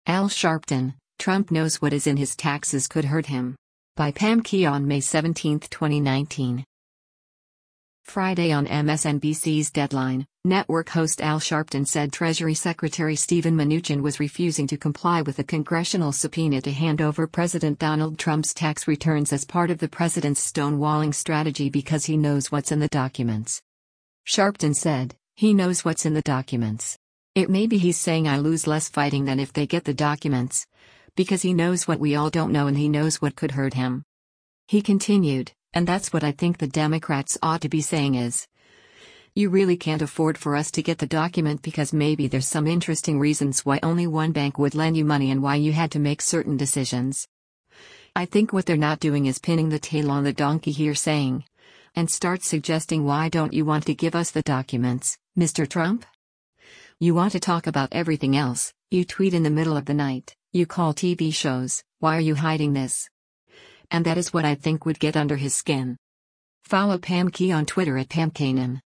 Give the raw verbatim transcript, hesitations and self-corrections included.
Al Sharpton, Trump knows what is in his taxes could hurt him. By Pam Key on May seventeenth, twenty nineteen. Friday on M S N B C's Deadline, network host Al Sharpton said Treasury Secretary Steven Mnuchin was refusing to comply with a congressional subpoena to hand over President Donald Trump's tax returns as part of the president's stonewalling strategy because he knows what's in the documents. Sharpton said, "He knows what's in the documents. It may be he's saying I lose less fighting than if they get the documents. Because he knows what we all don't know and he knows what could hurt him." He continued, "And that's what I think the Democrats ought to be saying is, you really can't afford for us to get the document because maybe there's some interesting reasons why only one bank would lend you money and why you had to make certain decisions." I think what they're not doing is pinning the tail on the donkey here, saying, and start suggesting, why don't you want to give us the documents, Mister Trump? You want to talk about everything else, you tweet in the middle of the night, you call T V shows, why are you hiding this? And that is what I think would get under his skin. Follow Pam Key on Twitter at Pam Kanan.